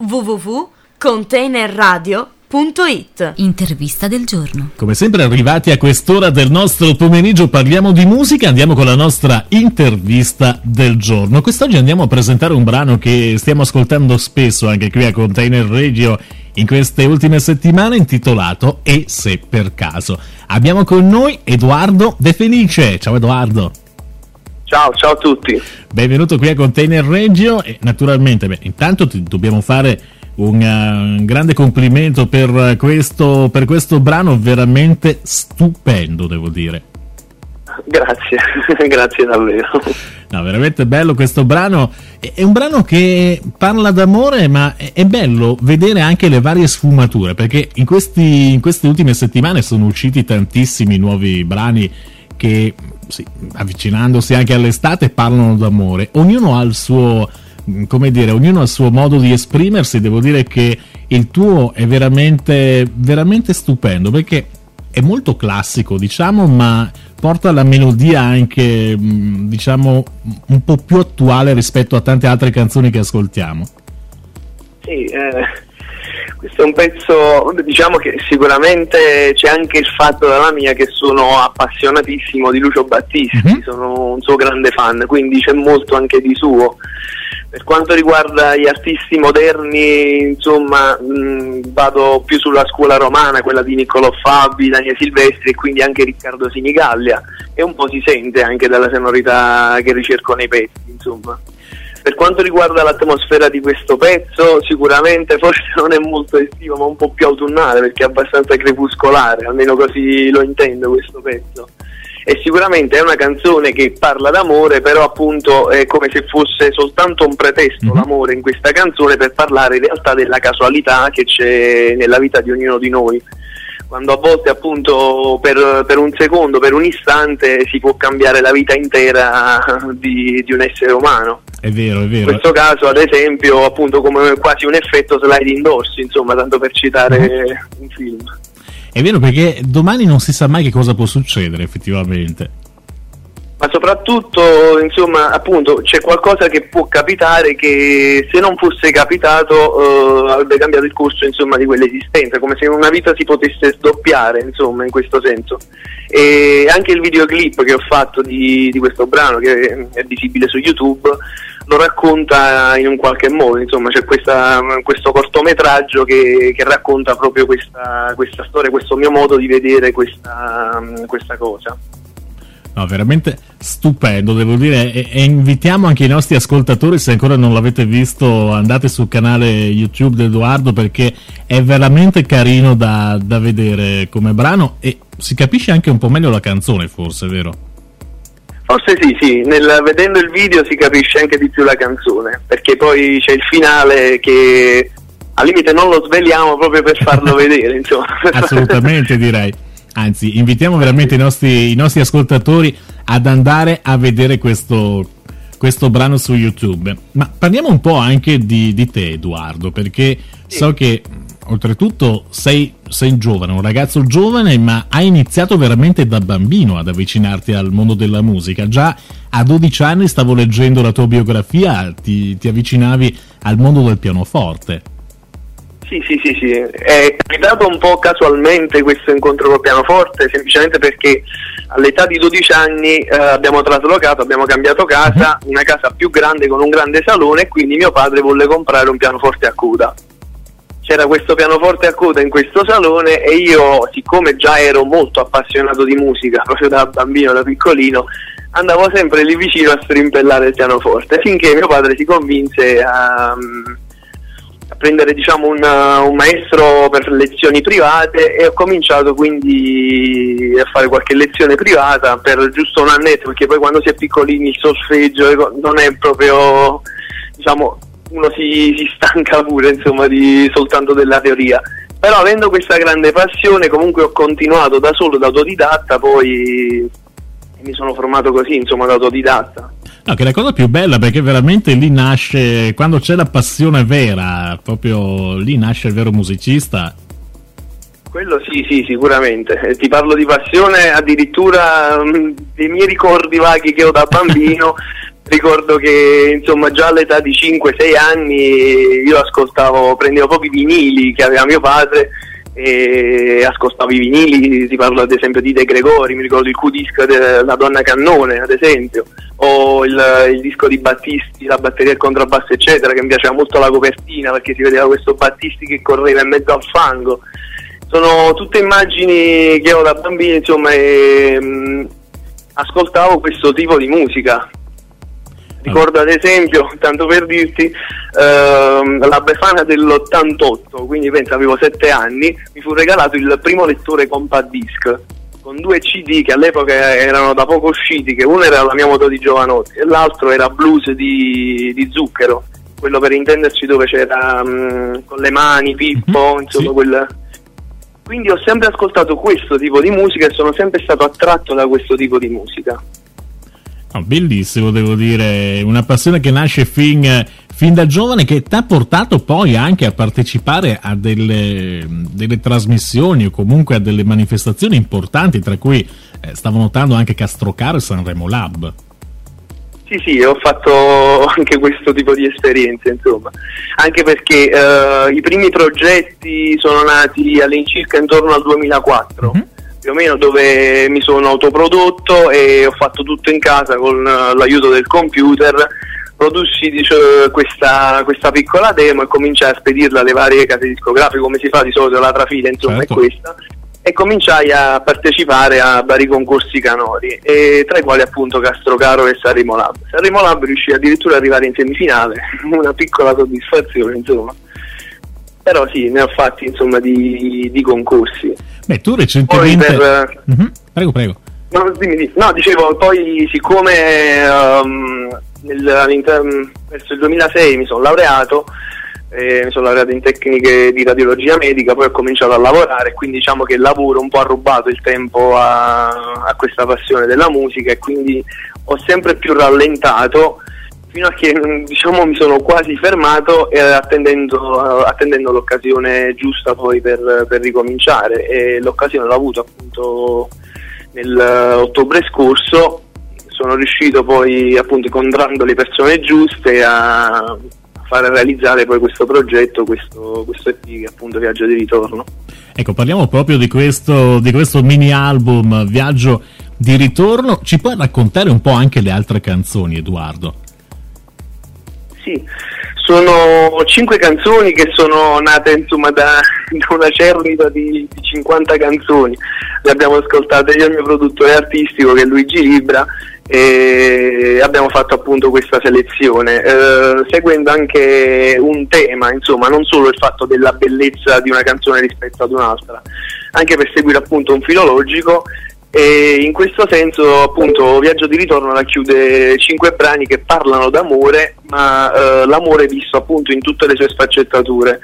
www.containerradio.it. Intervista del giorno. Come sempre arrivati a quest'ora del nostro pomeriggio parliamo di musica, andiamo con la nostra intervista del giorno. Quest'oggi andiamo a presentare un brano che stiamo ascoltando spesso anche qui a Container Radio in queste ultime settimane, intitolato E se per caso. Abbiamo con noi Edoardo De Felice. Ciao Edoardo. Ciao a tutti. Benvenuto qui a Container Radio e naturalmente, intanto ti dobbiamo fare un grande complimento per questo brano veramente stupendo, devo dire. Grazie, grazie davvero. No, veramente bello questo brano. È un brano che parla d'amore, ma è bello vedere anche le varie sfumature, perché in queste ultime settimane sono usciti tantissimi nuovi brani che, sì, avvicinandosi anche all'estate, parlano d'amore. Ognuno ha il suo, ognuno ha il suo modo di esprimersi. Devo dire che il tuo è veramente, veramente stupendo, perché è molto classico, diciamo, ma porta la melodia anche, diciamo, un po' più attuale rispetto a tante altre canzoni che ascoltiamo. Sì, questo è un pezzo, diciamo che sicuramente c'è anche il fatto dalla mia che sono appassionatissimo di Lucio Battisti, sono un suo grande fan, quindi c'è molto anche di suo. Per quanto riguarda gli artisti moderni, insomma, vado più sulla scuola romana, quella di Niccolò Fabi, Daniele Silvestri e quindi anche Riccardo Sinigallia, e un po' si sente anche dalla sonorità che ricerco nei pezzi, insomma. Per quanto riguarda l'atmosfera di questo pezzo, sicuramente forse non è molto estivo, ma un po' più autunnale, perché è abbastanza crepuscolare, almeno così lo intendo questo pezzo. E sicuramente è una canzone che parla d'amore, però appunto è come se fosse soltanto un pretesto, l'amore in questa canzone, per parlare in realtà della casualità che c'è nella vita di ognuno di noi. Quando a volte appunto per un secondo, per un istante si può cambiare la vita intera di un essere umano. È vero. In questo caso, ad esempio, appunto come quasi un effetto sliding doors, insomma, tanto per citare un film. È vero, perché domani non si sa mai che cosa può succedere effettivamente. Ma soprattutto, insomma, appunto, c'è qualcosa che può capitare che se non fosse capitato avrebbe cambiato il corso, insomma, di quell'esistenza, come se una vita si potesse sdoppiare, insomma, in questo senso. E anche il videoclip che ho fatto di questo brano, che è visibile su YouTube, lo racconta in un qualche modo, insomma, c'è questo cortometraggio che racconta proprio questa storia, questo mio modo di vedere questa cosa. No, veramente stupendo, devo dire, e invitiamo anche i nostri ascoltatori, se ancora non l'avete visto, andate sul canale YouTube di Edoardo, perché è veramente carino da vedere come brano, e si capisce anche un po' meglio la canzone, forse, vero? Forse sì, vedendo il video si capisce anche di più la canzone, perché poi c'è il finale che al limite non lo sveliamo proprio per farlo vedere, insomma. Assolutamente, direi. Anzi, invitiamo veramente i nostri ascoltatori ad andare a vedere questo brano su YouTube. Ma parliamo un po' anche di te, Edoardo, perché so che oltretutto sei giovane, un ragazzo giovane, ma hai iniziato veramente da bambino ad avvicinarti al mondo della musica. Già a 12 anni stavo leggendo la tua biografia, ti avvicinavi al mondo del pianoforte. Sì, è capitato un po' casualmente questo incontro col pianoforte, semplicemente perché all'età di 12 anni abbiamo traslocato, abbiamo cambiato casa, una casa più grande con un grande salone, e quindi mio padre volle comprare un pianoforte a coda. C'era questo pianoforte a coda in questo salone e io, siccome già ero molto appassionato di musica, proprio da bambino, da piccolino, andavo sempre lì vicino a strimpellare il pianoforte, finché mio padre si convinse a prendere, diciamo, un maestro per lezioni private, e ho cominciato quindi a fare qualche lezione privata per giusto un annetto, perché poi quando si è piccolini il solfeggio non è proprio, diciamo, uno si stanca pure, insomma, soltanto della teoria. Però avendo questa grande passione comunque ho continuato da solo, da autodidatta, poi mi sono formato così, insomma, da autodidatta. No, che è la cosa più bella, perché veramente lì nasce, quando c'è la passione vera, proprio lì nasce il vero musicista. Quello sì, sicuramente. Ti parlo di passione addirittura dei miei ricordi vaghi che ho da bambino, ricordo che insomma già all'età di 5-6 anni io prendevo proprio i vinili che aveva mio padre e ascoltavo i vinili. Si parla ad esempio di De Gregori, mi ricordo il Q-disc della Donna Cannone ad esempio, o il disco di Battisti, la batteria e il contrabbasso eccetera, che mi piaceva molto la copertina perché si vedeva questo Battisti che correva in mezzo al fango. Sono tutte immagini che ho da bambino, insomma, e ascoltavo questo tipo di musica. Ricordo ad esempio, tanto per dirti, la Befana dell'88, quindi penso avevo 7 anni, mi fu regalato il primo lettore compact disc con 2 CD che all'epoca erano da poco usciti, che uno era La mia moto di Giovanotti e l'altro era Blues di Zucchero, quello per intenderci dove c'era con le mani, Pippo, insomma sì. quel... Quindi ho sempre ascoltato questo tipo di musica e sono sempre stato attratto da questo tipo di musica. Oh, bellissimo, devo dire, una passione che nasce fin da giovane, che ti ha portato poi anche a partecipare a delle trasmissioni o comunque a delle manifestazioni importanti, tra cui stavo notando anche Castrocaro e Sanremo Lab. Sì, ho fatto anche questo tipo di esperienze, insomma, anche perché i primi progetti sono nati all'incirca intorno al 2004. Più o meno, dove mi sono autoprodotto e ho fatto tutto in casa con l'aiuto del computer, produssi questa piccola demo e cominciai a spedirla alle varie case discografiche, come si fa di solito, la trafila insomma certo. È questa, e cominciai a partecipare a vari concorsi canori, e tra i quali appunto Castrocaro e Sanremo Lab. Sanremo Lab riuscì addirittura ad arrivare in semifinale, una piccola soddisfazione insomma. Però sì, ne ho fatti insomma di concorsi. Beh, tu recentemente... Prego. No, dicevo, poi siccome verso il 2006 mi sono laureato in tecniche di radiologia medica, poi ho cominciato a lavorare, quindi diciamo che il lavoro un po' ha rubato il tempo a questa passione della musica, e quindi ho sempre più rallentato, fino a che diciamo mi sono quasi fermato, attendendo l'occasione giusta poi per ricominciare, e l'occasione l'ho avuto appunto nell'ottobre scorso. Sono riuscito poi appunto, incontrando le persone giuste, a fare realizzare poi questo progetto, questo EP, che è appunto Viaggio di Ritorno. Ecco, parliamo proprio di questo mini album Viaggio di Ritorno. Ci puoi raccontare un po' anche le altre canzoni, Edoardo? Sì, sono 5 canzoni che sono nate insomma da una cernita di 50 canzoni. Le abbiamo ascoltate io e il mio produttore artistico, che è Luigi Libra, e abbiamo fatto appunto questa selezione, seguendo anche un tema, insomma, non solo il fatto della bellezza di una canzone rispetto ad un'altra, anche per seguire appunto un filo logico. E in questo senso appunto Viaggio di Ritorno racchiude 5 brani che parlano d'amore, ma l'amore visto appunto in tutte le sue sfaccettature,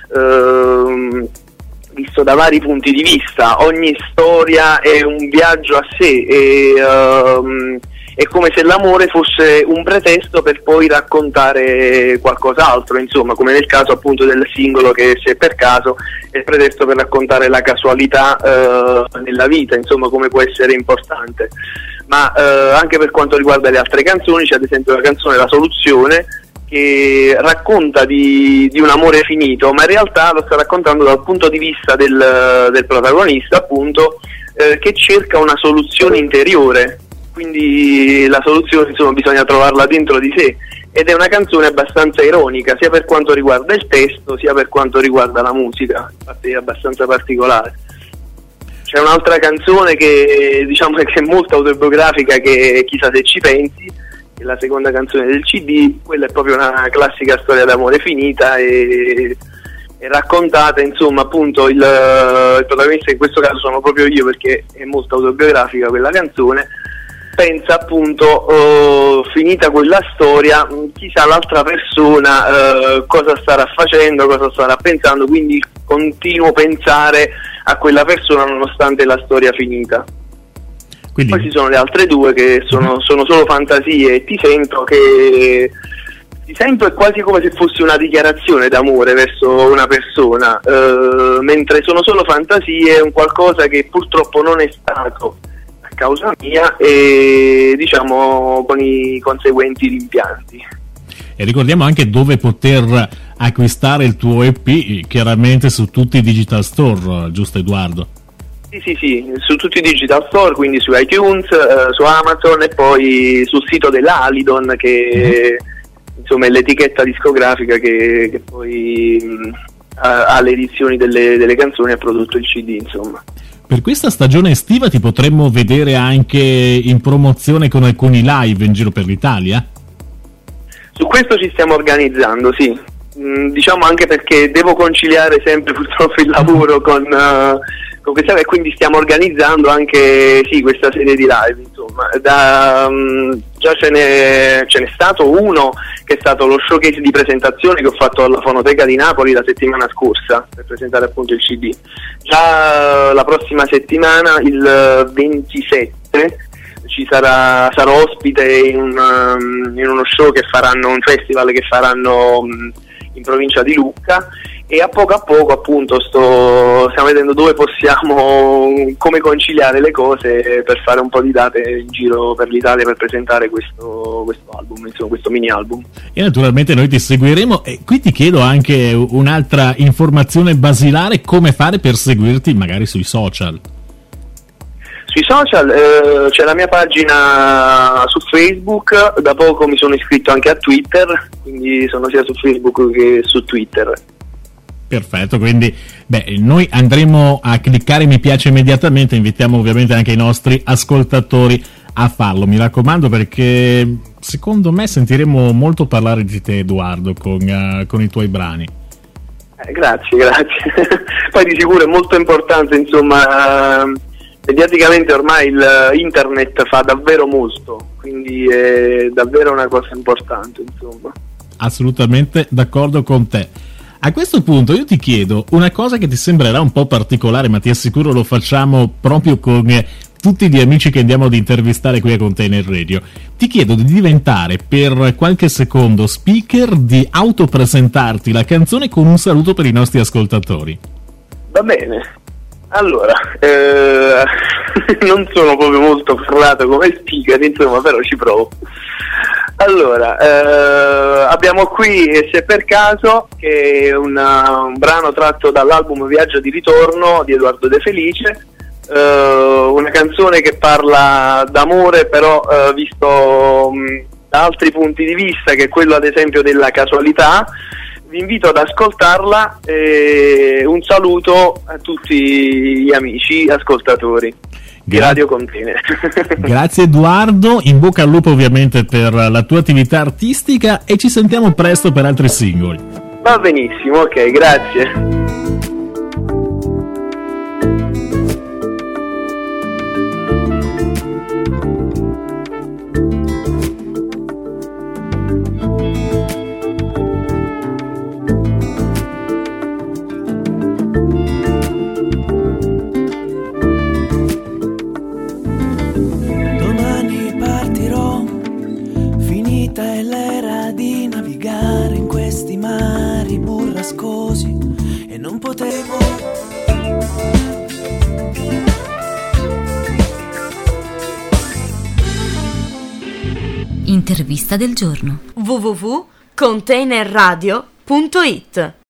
visto da vari punti di vista. Ogni storia è un viaggio a sé, e è come se l'amore fosse un pretesto per poi raccontare qualcos'altro, insomma, come nel caso appunto del singolo, che se per caso è il pretesto per raccontare la casualità nella vita, insomma, come può essere importante. Ma anche per quanto riguarda le altre canzoni, c'è ad esempio la canzone La Soluzione, che racconta di un amore finito, ma in realtà lo sta raccontando dal punto di vista del protagonista, appunto, che cerca una soluzione interiore. Quindi la soluzione, insomma, bisogna trovarla dentro di sé, ed è una canzone abbastanza ironica, sia per quanto riguarda il testo, sia per quanto riguarda la musica, infatti è abbastanza particolare. C'è un'altra canzone che diciamo che è molto autobiografica, che è Chissà se ci pensi, che è la seconda canzone del CD. Quella è proprio una classica storia d'amore finita, e è raccontata, insomma, appunto il protagonista, in questo caso sono proprio io, perché è molto autobiografica quella canzone. Pensa appunto, finita quella storia, chissà l'altra persona cosa starà facendo, cosa starà pensando, quindi continuo a pensare a quella persona nonostante la storia finita. Quindi... Poi ci sono le altre due che sono solo fantasie, e ti sento è quasi come se fosse una dichiarazione d'amore verso una persona, mentre sono solo fantasie, un qualcosa che purtroppo non è stato causa mia e diciamo con i conseguenti rimpianti. E ricordiamo anche dove poter acquistare il tuo EP, chiaramente su tutti i digital store, giusto Edoardo? Sì, su tutti i digital store, quindi su iTunes, su Amazon e poi sul sito dell'Alidon che insomma è l'etichetta discografica che poi ha le edizioni delle canzoni e ha prodotto il CD, insomma. Per questa stagione estiva ti potremmo vedere anche in promozione con alcuni live in giro per l'Italia? Su questo ci stiamo organizzando, sì. Diciamo anche perché devo conciliare sempre purtroppo il lavoro con questa, e quindi stiamo organizzando anche questa serie di live, insomma. Già ce n'è stato uno che è stato lo showcase di presentazione che ho fatto alla Fonoteca di Napoli la settimana scorsa per presentare appunto il CD. Già la prossima settimana, il 27, sarò ospite in uno show che faranno, un festival che faranno in provincia di Lucca, e a poco appunto stiamo vedendo dove possiamo, come conciliare le cose per fare un po' di date in giro per l'Italia per presentare questo album, insomma questo mini album. E naturalmente noi ti seguiremo, e qui ti chiedo anche un'altra informazione basilare: come fare per seguirti magari sui social? Sui social c'è la mia pagina su Facebook, da poco mi sono iscritto anche a Twitter, quindi sono sia su Facebook che su Twitter. Perfetto, quindi noi andremo a cliccare mi piace immediatamente, invitiamo ovviamente anche i nostri ascoltatori a farlo, mi raccomando, perché secondo me sentiremo molto parlare di te, Edoardo, con i tuoi brani. Grazie. Poi di sicuro è molto importante, insomma, mediaticamente ormai internet fa davvero molto, quindi è davvero una cosa importante, insomma. Assolutamente d'accordo con te. A questo punto io ti chiedo una cosa che ti sembrerà un po' particolare, ma ti assicuro lo facciamo proprio con tutti gli amici che andiamo ad intervistare qui a Container Radio. Ti chiedo di diventare per qualche secondo speaker, di autopresentarti la canzone con un saluto per i nostri ascoltatori. Va bene. Allora, non sono proprio molto ferrato come speaker, insomma, però ci provo. Allora, abbiamo qui Se per caso, che è un brano tratto dall'album Viaggio di ritorno di Edoardo De Felice, una canzone che parla d'amore però visto da altri punti di vista, che è quello ad esempio della casualità. Vi invito ad ascoltarla e un saluto a tutti gli amici ascoltatori di Radio Container. Grazie Edoardo, in bocca al lupo ovviamente per la tua attività artistica, e ci sentiamo presto per altri singoli. Va benissimo, ok, grazie. E non potevo. Intervista del giorno. www.containerradio.it